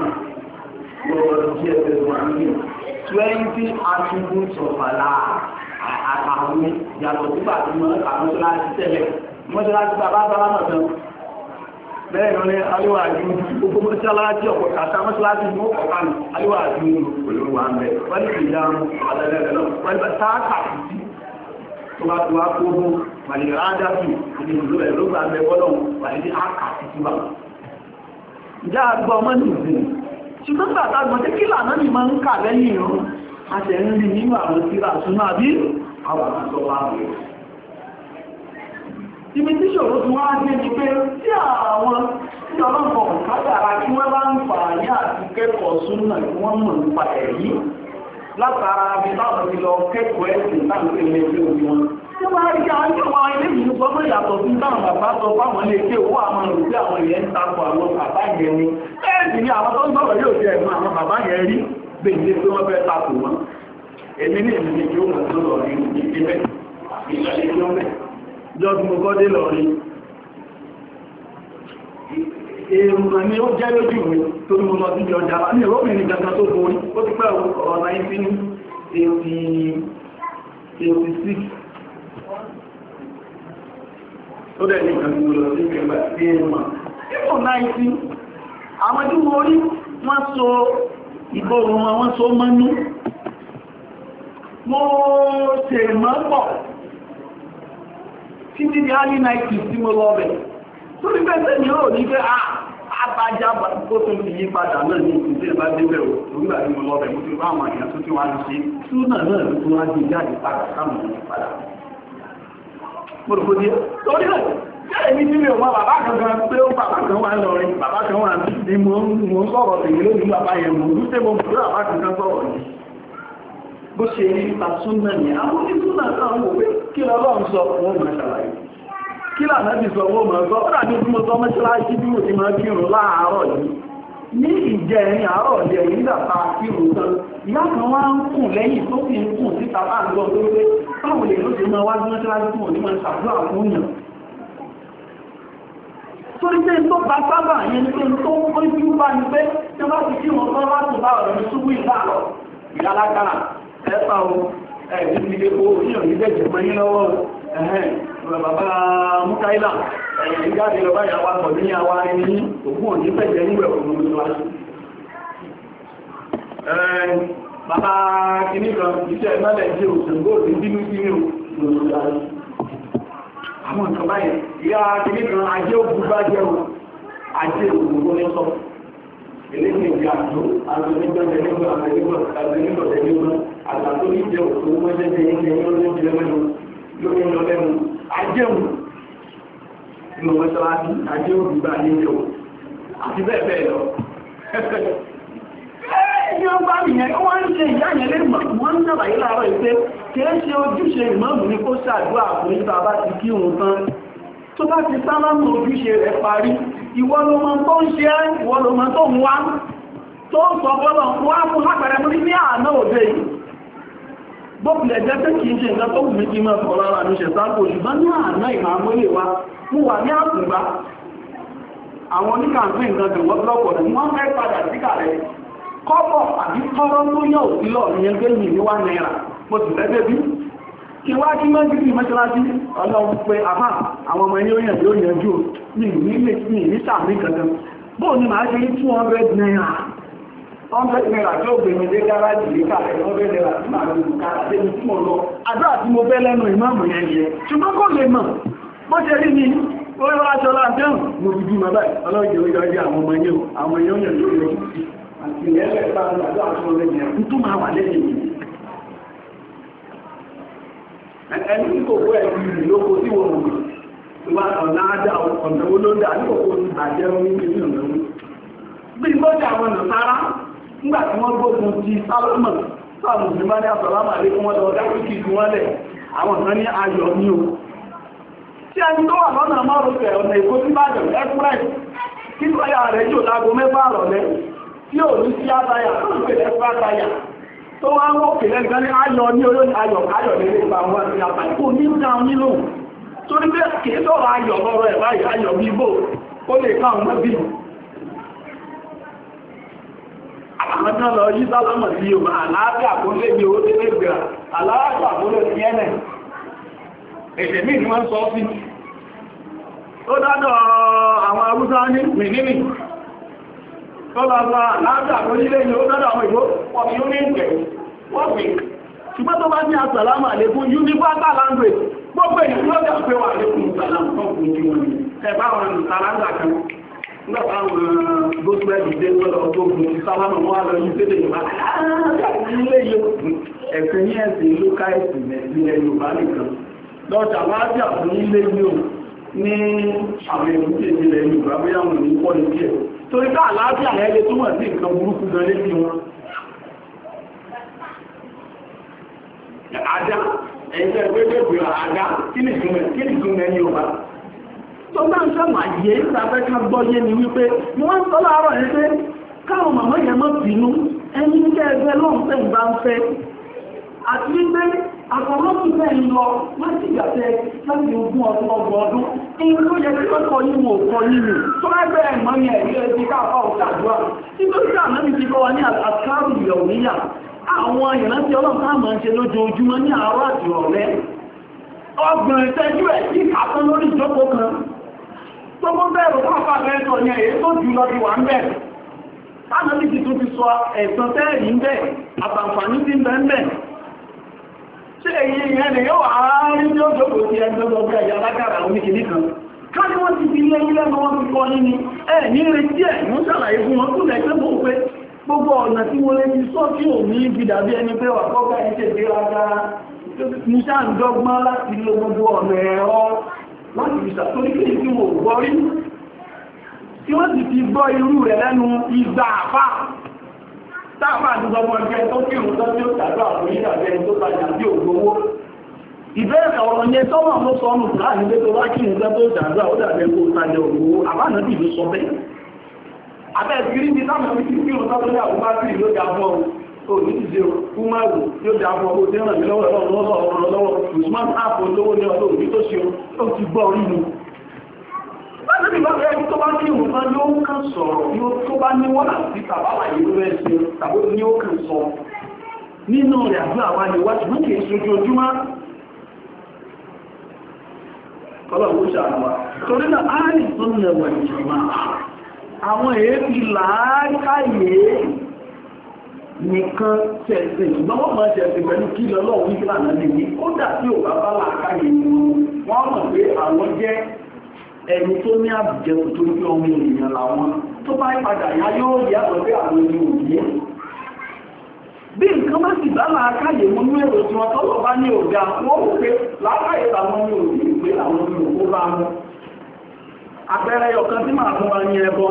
20 attributes of Allah àtàwọn yàtọ̀ sígbà tí wọ́n àwọn tó láti tẹ́lẹ̀ wọ́n tó láti bàbá bàbá náà tán bẹ́ẹ̀ lọ ní aléwàájú gbogbo mọ́sálásí ọ̀pọ̀ kàtà mọ́sálásí mọ́ ọ̀pánù aléwàájú olówó àmẹ́ wọ́n lè fi dáhùn alẹ́lẹ́lẹ́ náà wọ́n lè táàkà sí tó bá tó wá kó mú màlẹ̀ rádájú ìdíjìlú ẹ̀ ló gbà mẹ́ bọ́lọ̀ wà ní àkà sí túbà ìjà àgbà ọmọ nìyí ṣùgbọ́n bàtà gbọ́dé kí lànà ní máa ń kà lẹ́yìn ìrún a ṣe ń rí nínú àwọn tíra súnmọ́ bí àwọn àṣọ́wà rẹ̀. Ibi tí ṣòro tí wọ́n á gbé ní pé tí àwọn tí ọlọ́pọ̀ kádàrá kí wọ́n bá ń fà ní àti kẹ́kọ̀ọ́ súnmọ́ tí wọ́n mọ̀ nípa ẹ̀yí látara bí báwọn ti lọ kẹ́kọ̀ọ́ ẹ̀sìn táǹkì ilé tí ó wọn. Tí wọ́n á rí àwọn tí wọ́n ilé yìí sọ pé yàtọ̀ sí táwọn bàbá sọ fáwọn ilé tí owó àwọn olùgbé àwọn ìyẹn ń takò àwọn bàbá yẹn ni. Bẹ́ẹ̀ sì ni àwọn tó ń sọ̀rọ̀ yóò jẹ́ ẹ̀mọ́ àwọn bàbá yẹn rí gbèǹdé tí wọ́n fẹ́ takò wọn. Èmi ní ìlú tí ó mọ̀ tó lọ rí ìpínlẹ̀ ìṣẹ̀lẹ̀ tí ó mẹ́. Jọ́dún mo gọ́dé lọ rí. Èèmọ̀ ni ó jẹ́ lójú mi tó ní mo lọ sí ọjà ní ìrọ́bìnrin gangan tó borí. Ó ti pẹ́ ọ̀rọ̀ 1986. Ó dẹ̀ ní ìkan tí mo lọ sí ìgbẹ̀gbẹ̀ sí èèmọ̀. Ìfọ̀ 19, àwọn tí mo rí wọ́n so ìbòrùn wọn wọ́n so mọ́nú. Mo ṣe mọ́ pọ̀ títí di early 90s tí mo lọ bẹ̀. Tó rí pẹ́sẹ̀ ní ó ní pé àbájá kó tó fi yí padà náà ní ìpínlẹ̀ bá débẹ̀ ò nígbà tí mo lọ bẹ̀ mo ti bá àwọn èèyàn tó tí wọ́n á ṣe túnà náà ló tún wá di jáde padà sáwọn èèyàn padà. Mo rò kó díẹ̀. Torí náà, jẹ́ èmi tí mi ò mọ bàbá kankan pé ó bàbá kan wà lọrin, bàbá kan wà ní mo ń sọ̀rọ̀ tèmi lónìí bàbá yẹn mo ń tẹ́ mo bùrú bàbá kankan sọ̀rọ̀ yìí. Bó ṣe rí ipa súnmọ́ ni àwọn onísúnmọ́ náà wò pé kí lọ́lọ́run sọ wọ́n mọ̀ ṣàlàyé kí lànàbì sọ wọ́n mọ̀ sọ ọ́nà ní mo sọ mọ́ṣáláṣí bí mo ti máa kírun láàárọ̀ yìí ní ìjẹ ẹ̀yìn àárọ̀ ọ̀dẹ̀ yìí dàta kírun tán ìyá kan wá ń kùn lẹ́yìn tó fi ń kùn síta bá ń lọ tó pé báwo lè ló ṣe máa wá sí mọ́ṣáláṣí tí wọ́n ní máa ṣàdúrà fún yàn torí pé tó bá sábà yẹn ní pé tó ń pín bí bá ní pé tí wọ́n ti kírun tán láti bá ọ̀rọ̀ ní ṣubú ìdáàrọ̀ ìyálágbára ẹ̀fà o ẹ̀ẹ̀dì ti lè kó orílẹ̀ ìgbẹ̀jẹ̀ mọ́ yí lọ́wọ́ ẹ̀hẹ́n bàbá múkáílà ẹ̀yìn jáde lọ báyà wá pọ̀ ní àwá ní ògùn òní pẹ̀jẹ̀ níwẹ̀ òun bàbá kìnnìkan iṣẹ́ ìmọ́lẹ̀ jẹ́ òṣèlú òní bínú sí ní òṣèlú àwọn nǹkan báyìí ìyá kìnnìkan ajé ògùn bá jẹ́ ajé ògùn tó ní sọ eléyìí ìjà àjò àgbẹ̀nígbẹ̀ẹ́ nígbà àgbẹ̀nígbẹ̀ẹ́ nígbà àgbàtó ní jẹ́ òkú mọ́jẹ́jẹ́ ilẹ̀ lórí jẹ́ mẹ́nu lórí lọ lẹ́nu ajéhùn inú mọ́sálásí ajéhùn gbígbà ní ìjọ àti bẹ́ẹ̀ bẹ́ẹ̀ lọ ẹni ó bá nìyẹn wọ́n ń ṣe ìyá yẹn lè mọ̀ wọ́n ń nàbàyí láàárọ̀ ìpé kìí ṣe ojúṣe ìmọ̀mù ní kó ṣàdúrà fún ìta bá ti kí òun tán tó bá ti sálámù ojúṣe rẹ̀ parí ìwọ ló mọ̀ tó ń ṣe ìwọ ló mọ̀ tó ń wá tó ń sọ bọ́lọ̀ wá fún lápẹẹrẹ mú ní àná òde yìí bókùlẹ̀ jẹ́ pé kìí ṣe nǹkan tó wù mí kí mọ́ fọ́ lára ní ṣe sáàpò ṣùgbọ́n ní àná ìmàmúlè wa mú wà ní àkùngbá àwọn oníkàǹpín nǹkan tó wọ́n lọ́pọ̀ rẹ̀ wọ́n fẹ́ padà síkà rẹ̀ kọ́pọ̀ àbí tọ́rọ tó yẹ òsílọ̀ ìyẹn pé yìí ní wá náírà mo sì fẹ́ bẹ́bí kí wá kí mọ́ sí mọ́ṣáláṣí ọlọ́run pé àbá àwọn ọmọ yóò yẹn yóò yẹjú ní sàmì kankan bóò ni màá ṣe 200 naira 100 naira tí ó gbèmí dé gáràjì ní kàrẹ̀ 100 naira tí màá lè kàrà débi tí mo lọ àdúrà tí mo fẹ́ lẹ́nu ìmáàmù yẹn yẹ ṣùgbọ́n kò lè mọ̀ bó ṣe rí ni ó rí wá aṣọ láàjẹ́hùn mo fi bí mọ́báì ọlọ́jẹ́ ó yọjú àwọn ọmọ yẹn àwọn èèyàn yẹn ló yọjú àti ìyẹ́lẹ̀ bá ń gbàdúrà tó lẹ́yìn ẹ̀ tó máa wà lẹ́yìn yìí ẹni tí kò kó ẹ̀kú ìlú lóko tí wọ́n mọ̀ ìwà ọ̀nà àdá ọ̀nà olóńdà ní òkú ti bàjẹ́ orí nínú ọ̀nà bí mọ́jà àwọn ọ̀nà sára nígbà tí wọ́n gbógun ti sálámà sáà mùsùlùmí ní àsàlámà lé fún wọn lọ dákìkì tí wọ́n lẹ̀ àwọn kan ní ayọ̀ ní o tí a ní tó wà lọ́nà márùn-ún ọ̀nà Èkó sí Ìbàdàn express kí táyà rẹ̀ jò lágo 7 rọ̀lẹ́ tí ò ní sí àtàyà tó ń pè lẹ́fà táyà tó wá ń wọ́pẹ̀ lẹ́gbẹ́ ní ayọ̀ ní olóòní ayọ̀ lè pa wọn àti àpàkò ní ìdáun nílò torí pé kìí sọ̀rọ̀ ayọ̀ lọ́rọ̀ ẹ̀ báyìí ayọ̀ bíbò ó lè ká ọmọ bí àmọ́jọ́ lọ yí sálámà sí Yorùbá àlàáfíà kó lè bí owó tẹ́lẹ̀ gbìrà àlàáfíà kó lè ní ẹ̀nẹ̀ èdè míì ni wọ́n sọ sí ó dádọ̀ àwọn Haúsá ní mìnínì tó lọ sọ àlàáfíà kó nílé ní ó dádọ̀ àwọn ìgbó wọ́n fi ó ní ìgbẹ̀ wọ́n fi ṣùgbọ́n tó bá ní àsàlámà àlékún universal language gbogbo èèyàn ló dẹ̀ pé wà lékún ìsàlámù tó kù ní wọn ẹ̀bá wọn ìsàlámà kan nígbàtà àwọn gósùlẹ̀dì dé lọ́dọ̀ tó kù ní sálámà wọ́n lọ yí sédè Yorùbá ilé ẹ̀sìn ní ẹ̀sìn ìlú káìsì ilẹ̀ Yorùbá nìkan lọ́jà láti àfún ilé yóò ní àwọn èbúté ilẹ̀ Yorùbá bóyá wọn ní pọ́ ní díẹ̀ torí ká àlàáfíà ẹlẹ́ tó wọ́n sí nǹkan burúkú gan lé bí wọn àdá ẹ̀yẹ́ gbẹ́gbẹ́ àdá kí ni ìgbìmọ̀ ní Yorùbá tó bá ń sọ́mà yé ìsàfẹ́ ká gbọ́yé ni wípé wọ́n ń sọ láàárọ̀ yẹn pé káwọn màmá yẹn mọ́ bínú ẹni ní ẹgbẹ́ lọ́nfẹ́ ìbá ń fẹ́ àti wípé àkọlọ́pù fẹ́ ń lọ láti ìgbàtẹ́ láti ogún ọdún ọgbọ̀n ọdún in tó yẹ kí ó kọ yíwò kọ yíwò tó ẹgbẹ́ ẹ̀mọ́ ní ẹ̀rí ẹ̀rí káàkọ́ òṣàdúrà nítorí àmọ́ mi ti kọ́ wa ní àkárù ìyọ̀wíyà àwọn ìrántí ọlọ́pàá máa ń ṣe lójoojúmọ́ ní àárọ̀ àti ọ̀rẹ́ ọgbọ̀n ìtẹ́jú ẹ̀ sí ìkàtọ́ lórí ìjókòó kan tó mọ́ bẹ̀rù pápá mẹ́sọ̀ ní èyí tó jù lọ ti wà ń bẹ̀ tánàbí ti tún ti sọ ẹ̀sàn tẹ́ẹ̀rí ń bẹ̀ àbàǹfàní ti ń bẹ̀ ń bẹ̀ ṣe èyí ìyẹn lè yóò àárín tí ó jókòó sí ẹgbẹ́gbẹ́ ẹ̀yà lágbàrà oníkìní kan káàkiri wọ́n ti fi ilé ilẹ̀ wọn fi kọ́ ní ẹ̀ ní retí ẹ̀ mú ṣàlàyé fún wọn tún lẹ́gbẹ́ bó pé gbogbo ọ̀nà tí wọ́n lè fi sọ́ tí ò ní ìgbìdàbí ẹni pé wà kọ́kọ́ ẹ̀ ṣe gbéraga mú ṣáà ń dọ́gbọ́n láti lo gbogbo ọ̀nà ẹ̀rọ láti fi ṣàtórí kí ní wọ́n gbọ́ rí tí wọ́n sì ti gbọ́ irú rẹ̀ lẹ́nu ìgbà àpá táàpá àdúgbò ọmọ ẹgbẹ́ tó kírun tó tí ó tàbí àwọn ìdàbẹ́ tó tajà bí ògbówó ìbẹ̀rẹ̀ ọ̀rọ̀ yẹn tọ́wọ́ ló sọ ọ́nù láàrin pé tó bá kírun tó tàbí àwọn ìdàbẹ́ tó tajà ògbówó àbánà bí ló sọ bẹ́ẹ̀ abẹ́ ìgbìrí ní táwọn ìdí kírun tó tàbí àwọn bátìrì ló dá fún ọ ní ti ṣe kúmárù yóò dá fún ọgbó tí ó ràn mí lọ́wọ́ lọ́wọ́ Usman app olówó ní ọdún òbí tó ṣe ó ti gbọ́ orí mu láti bá fẹ́ tó bá kí òun tán yóò kàn sọ̀rọ̀ yóò tó bá ní wọ́n àti tàbálà yóò rẹ̀ ṣe tàbí ní ó kàn sọ nínú rẹ̀ àbú àwọn àníwájú mú kìí ṣojú ojúmọ́ kọlọ̀wó ṣàrọ̀wà torí náà ààrìn tó lẹ̀wọ̀ ìjọba àwọn èébì làákàyè nìkan ṣẹ̀ṣẹ̀ ṣùgbọ́n wọ́n máa ṣẹ̀ṣẹ̀ pẹ̀lú kí lọ́lọ́wọ́ nígbà náà lè ní ó dà sí ò bá bá làákàyè wọ́n mọ̀ pé àwọn jẹ́ ẹni tó ní àbùjẹ́ tó ní ọmọ ènìyàn làwọn tó bá padà yá yóò yàtọ̀ pé àwọn ẹni òbí bí nǹkan bá sì bá làákàyè mú ní èrò tí wọ́n tọ́lọ̀ bá ní òga wọ́n wò pé làákàyè làwọn ní òbí pé àwọn ní òkú bá mú àpẹẹrẹ ọ̀kan tí màá fún wa ní ẹbọ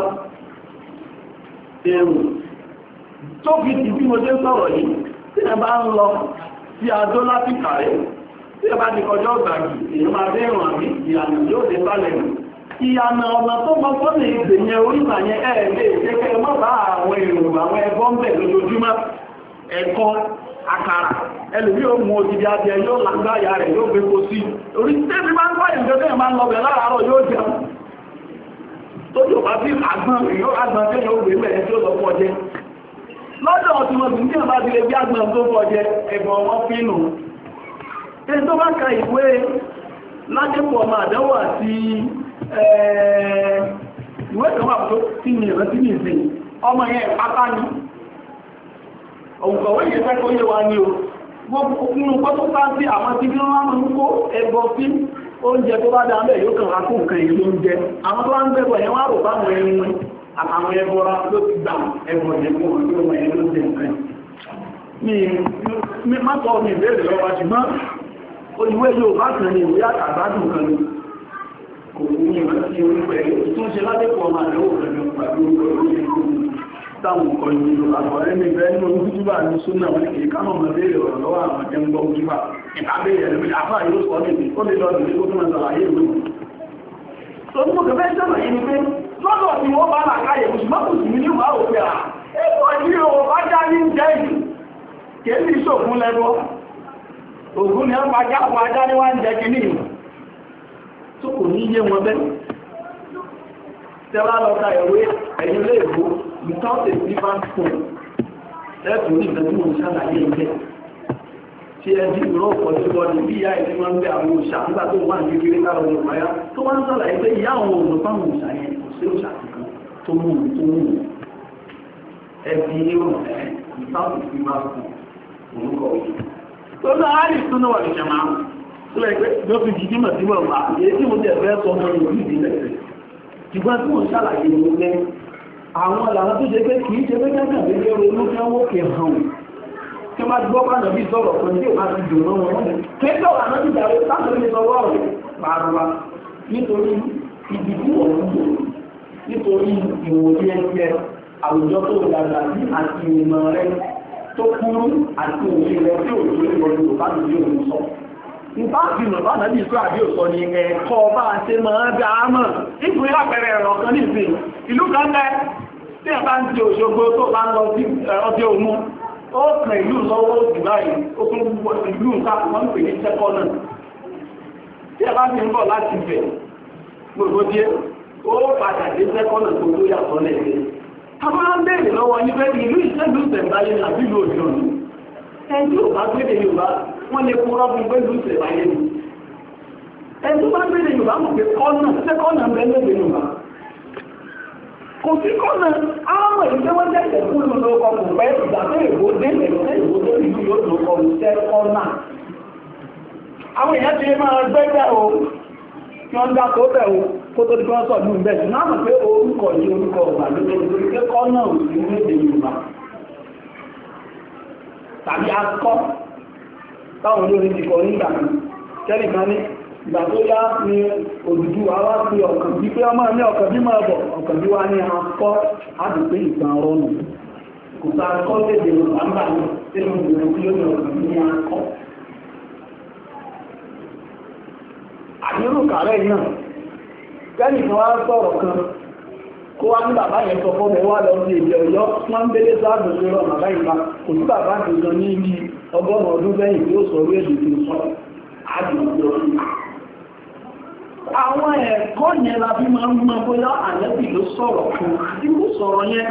èrò tó fi ti bí mo ṣe ń sọ̀rọ̀ yìí tí ẹ bá ń lọ sí adó láti kàrẹ́ tí ẹ bá ti kọjọ́ ọ̀gbàgì èyí máa dé ìrùn àmì ìyànà yóò dé bálẹ̀ nù ìyànà ọ̀nà tó mọ́ fọ́nà ìgbèyàn oríta yẹn ẹ̀ẹ́lẹ́ ìṣẹ́kẹ́ mọ́ bá àwọn èrò àwọn ẹbọ ń bẹ̀ lójoojúmọ́ ẹ̀kọ́ àkàrà ẹlùmí ó mú òjìdí adìẹ yóò lágbáyà rẹ̀ yóò gbé kó sí orí tẹ́bí máa ń pàyẹ̀ ìjọdẹ́ máa ń lọ bẹ̀ láàárọ̀ yóò jẹun tó yóò bá sí àgbọn yóò àgbọn tẹ́ yóò gbé mẹ́rin tí ó lọ pọ̀ jẹ lọ́dọ̀ tí wọ́n ti ní àbá ti lè bí àgbọn tó pọ̀ jẹ ẹ̀bọ̀ wọn fínú ẹni tó bá ka ìwé lájẹ́pọ̀ ọmọ àdánwò àti ìwé kan wà tó tí ní ìrántí ní ìsìn ọmọ yẹn pátá ní òǹkọ̀wé yẹn fẹ́ kó yé wa ní o gbogbo nínú pọ́tó bá sí àwọn tí bí wọ́n máa ń kó ẹbọ sí oúnjẹ tó bá dá mẹ́ yóò kàn rákó nǹkan ìlú oúnjẹ àwọn tó wá ń gbẹ́bọ̀ yẹn wá rò báwọn ẹni wọn àtàwọn ẹbọra ló ti gbà ẹbọ yẹn fún wọn tó wọ́n yẹn ló jẹ nǹkan mi má sọ mi ìbéèrè lọ́wọ́ ṣùgbọ́n olùwé yóò bá kan ní ìwé àtàgbádùn kan ní kò ní ìrántí orúkọ ẹ̀ tó ń ṣe ládẹ́kọ̀ọ́ ọmọ àdẹ́wò pẹ̀lú pẹ̀lú orí táwọn kọ ìlú àkọ̀rẹ́ ní ìfẹ́ nínú ojúbà ní súnà wọn kìí ká mọ̀ béèrè ọ̀rọ̀ lọ́wọ́ àwọn jẹ́ ń gbọ́ ojúbà ìbábẹ̀rẹ̀ ẹ̀rọ àfáà yóò sọ nìbí ó lè lọ́dún ní ó tún ẹ̀sọ̀ àyè ìlú tó mú kẹfẹ́ sẹ́mọ̀ yìí ni pé lọ́dọ̀ tí wọ́n bá rà káyẹ̀ mùsùlùmí ní ìwà òfin à ẹ̀kọ́ ìlú ọba já ní jẹ́ ìlú kèébì ìṣògùn lẹ́gbọ́ ògùn ni wọ́n bá já àwọn ajá ní wá ń jẹ kìíní tó kò ní yé wọn bẹ́ tẹ́wàá lọ́ta ẹ̀wé ẹ̀yìn ilé ìbò without a different phone lẹ́tùn ní ìgbẹ̀tí mo ṣàlàyé ilẹ̀ tí ẹjí ìrọ̀ ọ̀pọ̀ tí wọ́n ní bí ìyá ìdí wọ́n ń bẹ àwọn òṣà nígbà tó wà ní kékeré káàrọ̀ olùpáyá tó wá ń ṣàlàyé pé ìyá àwọn olùpáwọn òṣà yẹn kò sí òṣà kankan tó mú ẹbí ní òun ẹ̀ without a different phone orúkọ òṣù tó náà á rí súnú wà ní jẹma sílẹ̀ pé ló fi jíjí mọ̀ sí wọ̀n máa èyí tí mo tẹ̀ fẹ́ sọ mọ́ ìlú ìdílé rẹ̀ ṣùgbọ́n tí mo ń ṣàlàyé ní pé àwọn ìlànà tó ṣe pé kìí ṣe pé kẹ́kàn lè lé ronú kí wọ́n kè hàn kí wọ́n gbọ́ pàdé bí sọ̀rọ̀ kan tí ó máa ti dùn náà wọn kéjọ́ àná ti dàrú láti lè sọ wọ́ọ̀rọ̀ pàrọwà nítorí ìdìbò ọ̀rọ̀ nítorí ìwòye ẹgbẹ́ àwùjọ tó dàgbà sí àti ìmọ̀ rẹ̀ tó kúrú àti òye rẹ̀ tí ò tó ìwọ̀n Yorùbá ní yóò mú sọ. Ìbá àfihàn bá nàbí ìsọ́ àbí òsọ ni ẹ̀kọ́ bá ṣe máa dá á mọ̀. Ìfún ìlàpẹ̀rẹ̀ ẹ̀rọ kan ní ìsìn. Ìlú kan lẹ́ tí ẹ bá ń ti Òṣogbo tó bá ń lọ sí ọjọ́ òmú. Ó kàn ìlú lọ́wọ́ jù báyìí, ó tún ìlú nǹkan wọ́n ń pè ní sẹ́kọ́nà. Tí ẹ bá fi ń bọ̀ láti bẹ̀ gbogbo díẹ̀, ó padà dé sẹ́kọ́nà tó tó yàtọ̀ lẹ́gbẹ̀ẹ́. Àwọn máa ń bèèrè lọ́wọ́ ní pé ìlú ìṣẹ́lú ìṣẹ̀mbáyé àbí ìlú òjò ní. Ẹni ò bá gbédè Yorùbá, wọ́n lè kúrọ́ fún pé ìlú ìṣẹ̀mbáyé ni. Ẹni tó bá gbédè Yorùbá mọ̀ pé kọ́nà, sẹ́kọ́nà mẹ́lẹ́gbẹ̀ Yorùbá. Kò sí kọ́nà, àwọn ìṣẹ́ wọ́n jẹ́ ìṣẹ̀kú lórúkọ kò pẹ́ ìgbà tó èbó dé ẹ̀rẹ́ ìbò tó ìlú yóò lórúkọ sẹ́kọ́nà. Àwọn èèyàn ti máa gbẹ́gbẹ́ o, kí wọ́n dá tó bẹ̀ o, kó tó di kọ́sọ̀ ní ìbẹ̀ tí máa mọ̀ pé orúkọ ní orúkọ ọ̀gbà ló tó nítorí pé kọ́ náà sí ní èdè Yorùbá tàbí akọ́ táwọn olórin ti kọ nígbà kẹ́lì kan ní ìgbà tó yá ní Odùduwà wá sí ọ̀kàn bí pé ọmọ ní ọ̀kàn bí máa bọ̀ ọ̀kàn bí wá ní akọ́ àdùpé ìtàn rọ́nù kò sá akọ́ lédè Yorùbá ń bà ní sínú ìgbìmọ̀ tí ó ní ọ̀kàn ní akọ́ àdúrú kàrẹ́ náà gẹ́nì kan wá sọ̀rọ̀ kan kó wá ní bàbá yẹn sọ fọ́ mẹ́wàá lọ sí èdè Ọ̀yọ́ wọ́n ń bẹ́lé sáàbù tó rọ bàbá ìgbà kò sí bàbá nìkan ní ibi 100 ọdún lẹ́yìn tí ó sọ orí èdè tó sọ àdìyọ àwọn ẹ̀kọ́ yẹn la fi máa ń mọ bóyá àlẹ́bì ló sọ̀rọ̀ fún àdínkù sọ̀rọ̀ yẹn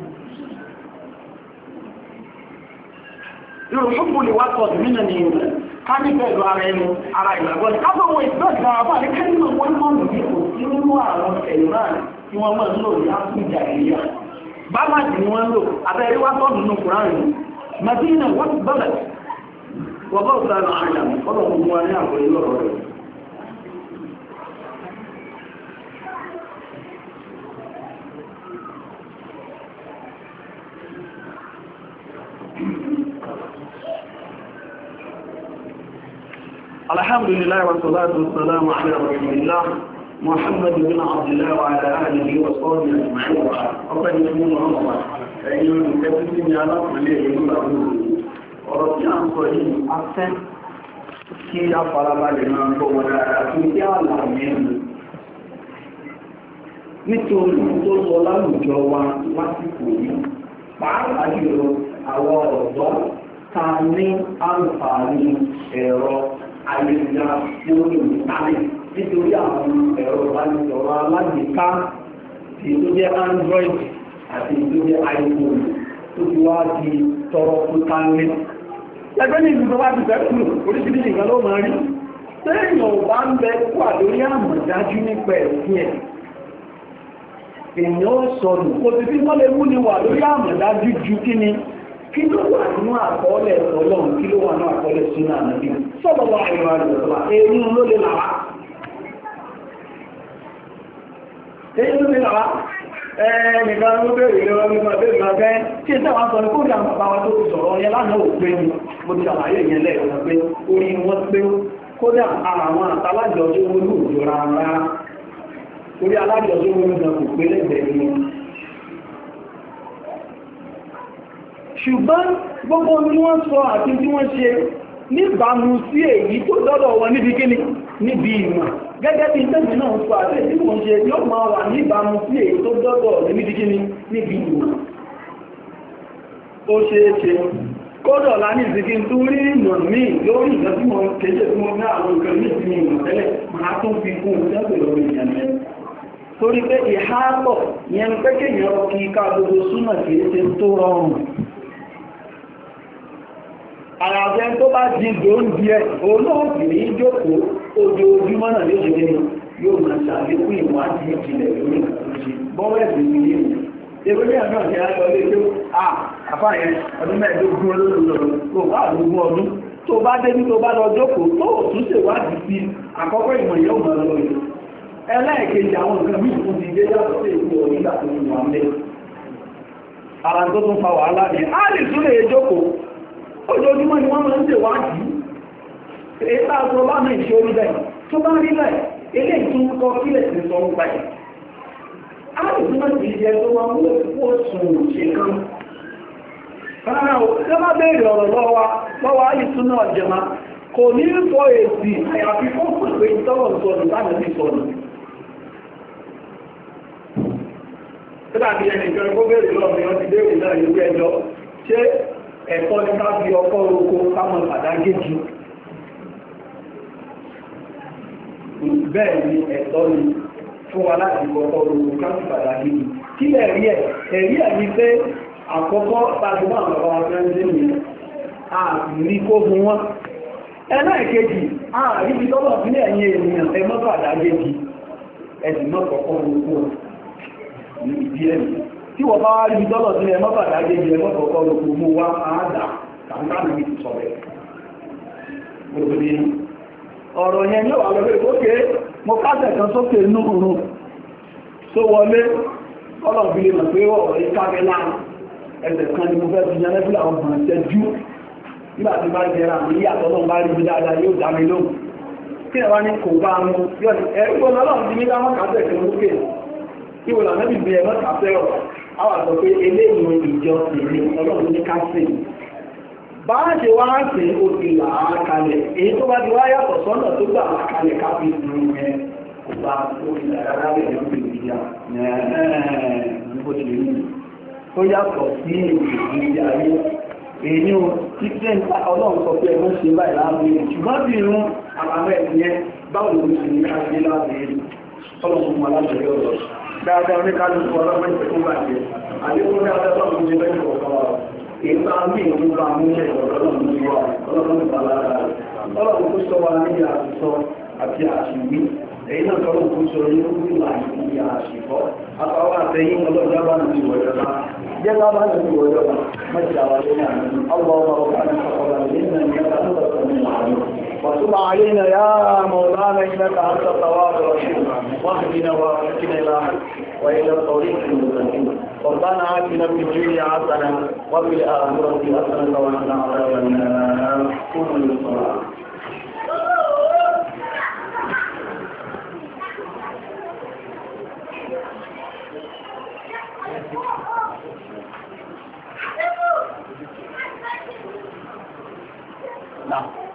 Yorùbá lè wá tọ̀ nínú ní ìrìn ká ní pẹ̀lú ara ẹnu ara ìgbàgbọ́ ní káfọ́wọ́ ìgbàgbọ́ àbá ní kẹ́lìmọ̀ wọ́n mọ́ ní kò sí nínú àwọn ẹ̀rọ tí wọ́n máa ń lò ní áfíríkà ìyá bábàjì ni wọ́n ń lò abẹ́rẹ́ wá tọ́ nínú kùránì Madina wọ́n ti bọ́lẹ̀ wọ́n bọ́ sáré àyà ọ̀rọ̀ gbogbo wa ní àpò ìlú ọ̀rọ̀ rẹ̀ الحمد لله والصلاة والسلام على رسول الله محمد بن عبد الله وعلى آله وصحبه أجمعين وقد يكون الله أيها المكتبين على مليه الله ورجع عن صحيح أحسن kí á farabalẹ̀ máa ń bọ́ wọn dára kí kí á là mẹ́rin nítorí tó sọ láwùjọ wa lásìkò yìí pàápàá jùlọ àwọn ọ̀dọ́ ta ní àǹfààní ẹ̀rọ ayélujára lórí ìtàlẹ̀ nítorí àwọn ẹ̀rọ ìbánisọ̀rọ̀ alágbèéká tí tó jẹ́ Android àti tó jẹ́ iPhone tó ti wá di tọrọ fún kánlẹ̀. Ẹgbẹ́ ní ìlú tó bá ti fẹ́ kúrò oríṣiríṣi ìgbà ló máa rí. Téèyàn ò bá ń bẹ kú àlórí àmọ̀dájú nípa ẹ̀sìn ẹ̀. Èèyàn ó sọnù kò sì fi wọ́n lè mú ni wà lórí àmọ̀dájú ju kí ni kí ló wà nínú àkọọ́lẹ̀ Ọlọ́run kí ló wà nínú àkọọ́lẹ̀ sínú ànábì sọ́bọ̀bọ̀ àìrọ̀ àjọ̀sọ́lá èyí ló lè làwá ẹnìkan ló bèèrè lọ́wọ́ nípa bèèrè ọgbẹ́ tí ẹ tẹ́wàá sọ ní kó rí àwọn bàbá wa tó ti sọ̀rọ̀ yẹn lánàá ò pé ní mo ti ṣàlàyé yẹn lẹ́ẹ̀kan pé orí wọn pé kódà àwọn àtàlájọjọ́ wọn ló jọra rárá orí alájọjọ́ wọn ló kò pé lẹ́gbẹ̀ẹ́ ni ṣùgbọ́n gbogbo tí wọ́n sọ àti tí wọ́n ṣe níbàámu sí èyí tó dọ́dọ̀ wọn níbi kíni níbi ìmọ̀ gẹ́gẹ́ bí tẹ́jì náà sọ àti èyí tí wọ́n ṣe yóò máa wà níbàámu sí èyí tó dọ́dọ̀ níbi kíni níbi ìmọ̀ ó ṣeé ṣe kódọ̀ láni ìsìnkí tó rí ìmọ̀ míì lórí ìjọ tí wọ́n kéṣe tí wọ́n ní àwọn nǹkan ní ìsinmi ìmọ̀ tẹ́lẹ̀ máa tún fi kún ìjọ́pẹ̀ lórí ìyànlẹ́ torí pé ìhápọ̀ yẹn pé kéèyàn kí ká gbogbo súnmọ̀ kìí ṣe tó rọrùn àyàfẹ́ tó bá jí gbóǹdì ẹ̀ olóògbé ní ìjókòó ojoojúmọ́ náà yóò ṣe yóò máa ṣàlékún ìwádìí ìjìnlẹ̀ lórí ìkàtúnṣe bọ́wẹ́sì ní ilé ìwé àjọ́ ìjẹ́ àjọ́lé tó àfáàyẹn ọdún mẹ́ẹ̀dógún olóòrùn tó wà lógún ọdún tó bá dé ní tó bá lọ jókòó tó tún ṣèwádìí sí àkọ́kọ́ ìmọ̀ yóò mọ̀ lọ rẹ̀ ẹlẹ́ẹ̀kejì àwọn nǹkan mí fún ti dé yàtọ̀ sí èkó onígbà tó ń wà lẹ́ ara tó tún fa wàhálà ní a lè tún lè jókòó ojoojúmọ́ ni wọ́n máa ń ṣèwádìí èyí tá a sọ bá náà ìṣe orí bẹ́ẹ̀ tó bá rí bẹ́ẹ̀ eléyìí tún kọ́ sílẹ̀ sí sọ ń pa ẹ̀ àìsúnmọ̀ ti jẹ tó wọ́n wó sùn ṣe kan. Rárá o, tí ó bá bèèrè ọ̀rọ̀ lọ́wọ́ àìsúnmọ̀ ọ̀jẹ̀má, kò ní fọ́ èsì àyàfi fún pẹ̀lú ìtọ́wọ̀ sọ̀rọ̀ láti ní sọ̀rọ̀. Tí dàbí ẹnìkan kó bèèrè lọ́wọ́ ni wọ́n ti bèèrè náà ìwé ẹjọ́, ṣé ẹ̀kọ́ ní ká fi ọkọ́ oko kámọ̀ pàdágéjì? Bẹ́ẹ̀ ni ẹ̀tọ́ ni fún wa láti kọ́kọ́ orúkú káàkiri pàdánù kí ẹ̀rí ẹ̀ ní pé àkọ́kọ́ tàbí náà bàbá wọn fẹ́ ń dé ní àrí kó fún wọn ẹlẹ́ẹ̀kejì àrí bí tọ́lọ̀ sílẹ̀ ẹ̀yìn ènìyàn ẹ mọ́ pàdánù ẹ̀sìn mọ́ kọ́kọ́ orúkú ní ìdí ẹ̀mí tí wọ́n bá rí bí tọ́lọ̀ sílẹ̀ ẹ mọ́ pàdánù ẹ mọ́ kọ́kọ́ orúkú mú wá àádà tàbí ọ̀rọ̀ yẹn ní wà lọ́wọ́ ìkókè mo káṣẹ̀ kan sókè inú oòrùn tó wọlé ọlọ́bìnrin mọ̀ pé ọ̀rọ̀ ìkágẹ́ láàrín ẹsẹ̀ kan ni mo fẹ́ fi yẹnẹ́ fílà ọgbọ̀n ṣẹ́jú nígbà tí bá jẹ́ ra ní ìyàtọ̀ náà bá rí bí dáadáa yóò dá mi lóhùn kí ẹ̀wá ní kò bá mú ẹ̀rùgbọ́n ọlọ́run ti ní láwọn káṣẹ̀ kan lókè ìwò lànàbì bí ẹ̀mọ́ káṣẹ̀ ọ̀ àwọn àtọ̀ pé eléyìí ìjọ tèmi ọlọ́run ní káṣẹ̀ bá ṣe wá sí òkè làákalẹ̀ èyí tó bá ti wá yàtọ̀ sọ́nà tó gbà lákalẹ̀ káfí ìrìn ẹ̀ kò bá òkè làákalẹ̀ lórí ìdíyà níbo ṣe rí tó yàtọ̀ sí ìdí ayé èyí ò tí tí ń ta ọlọ́run sọ pé ẹgbẹ́ ṣe báyìí láàbẹ̀ ṣùgbọ́n bí irun àbámẹ́ ìyẹn báwo ló ṣe ní káṣí láàbẹ̀ ọlọ́run fún aláṣẹ ọ̀rọ̀ dáadáa oníkálukú ọlọ́run ìpẹ̀kún bàjẹ́ àlékún dáadáa ọlọ́run ṣe bẹ́ẹ̀ kọ̀ọ̀kan ìgbà mí ìgbà múlẹ̀ ọ̀rọ̀lọ́run ní wà ọlọ́run ìpàlára ọlọ́run kó sọ wa ní àṣìṣọ́ àti àṣìwí èyí náà tọ́lọ́run kó sọ ní orí àìsí àṣìkọ́ àtàwọn àtẹ̀yìn ọlọ́jà bá ní ìwọ̀jọba jẹ́ bá bá ní ìwọ̀jọba mẹ́ta wà lórí àmì ọlọ́run ọ̀pá ní ọ̀pọ̀lọpọ̀ nínú ìyẹ́ta tó tọ̀tọ̀ ní àárín وتب علينا يا مولانا إنك أنت التواب الرحيم واهدنا وأهدنا إلى حق وإلى الطريق المستقيم ربنا آتنا في الدنيا حسنة وفي الآخرة حسنة وقنا عذاب النار قوموا للصلاة Now.